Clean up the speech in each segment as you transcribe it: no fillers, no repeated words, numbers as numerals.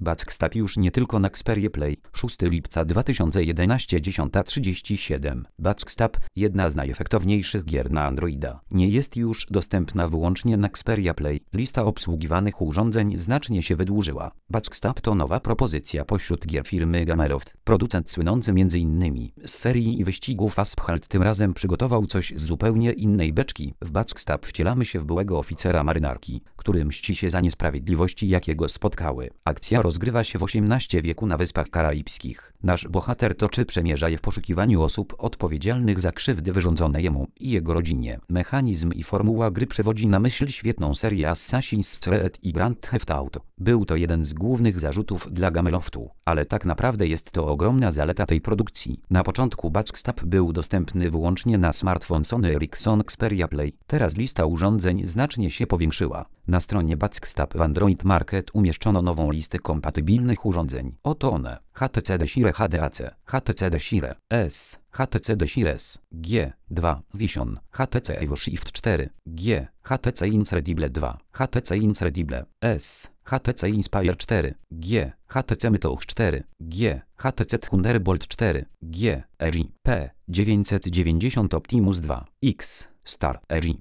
Backstab już nie tylko na Xperia Play. 6 lipca 2011 10:37. Backstab, jedna z najefektowniejszych gier na Androida, nie jest już dostępna wyłącznie na Xperia Play. Lista obsługiwanych urządzeń znacznie się wydłużyła. Backstab to nowa propozycja pośród gier firmy Gameloft. Producent słynący m.in. z serii i wyścigów Asphalt tym razem przygotował coś z zupełnie innej beczki. W Backstab wcielamy się w byłego oficera marynarki, który mści się za niesprawiedliwości, jakie go spotkały. Akcja rozgrywa się w XVIII wieku na Wyspach Karaibskich. Nasz bohater toczy przemierza je w poszukiwaniu osób odpowiedzialnych za krzywdy wyrządzone jemu i jego rodzinie. Mechanizm i formuła gry przywodzi na myśl świetną serię Assassin's Creed i Grand Theft Auto. Był to jeden z głównych zarzutów dla Gameloftu, ale tak naprawdę jest to ogromna zaleta tej produkcji. Na początku Backstab był dostępny wyłącznie na smartfon Sony Ericsson Xperia Play. Teraz lista urządzeń znacznie się powiększyła. Na stronie Backstab w Android Market umieszczono nową listę kompatybilnych urządzeń. Oto one: HTC Desire HDAC, HTC Desire S, HTC Desire S, G2 Vision, HTC Evo Shift 4, G, HTC Incredible 2, HTC Incredible S, HTC Inspire 4, G, HTC Mythos 4, G, HTC Thunderbolt 4, G, RG P990 Optimus 2, X, Star RG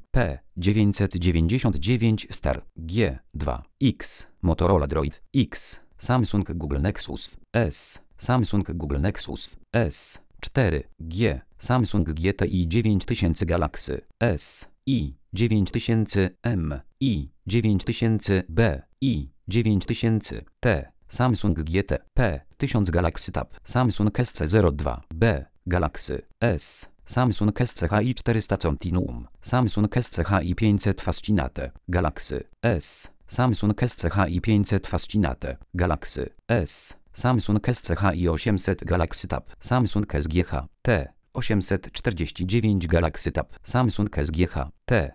P999 Star, G2, X, Motorola Droid, X, Samsung Google Nexus S, Samsung Google Nexus S, 4, G, Samsung GTI 9000 Galaxy S, I 9000 M, I 9000 B, I 9000 T, Samsung GT P1000 Galaxy Tab, Samsung SC02 B, Galaxy S, Samsung SCHI 400 Continuum, Samsung SCHI 500 Fascinate, Galaxy S, Samsung SCHI 500 Fascinate, Galaxy S, Samsung SCHI 800 Galaxy Tab, Samsung SGH T849 Galaxy Tab, Samsung SGH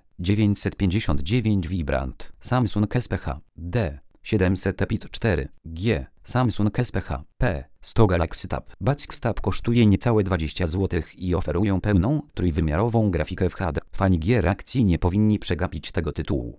T959 Vibrant, Samsung SPH D700 Epit 4 G, Samsung SPH P100 Galaxy Tab. Backstab kosztuje niecałe 20 zł i oferują pełną, trójwymiarową grafikę w HD. Fani gier akcji nie powinni przegapić tego tytułu.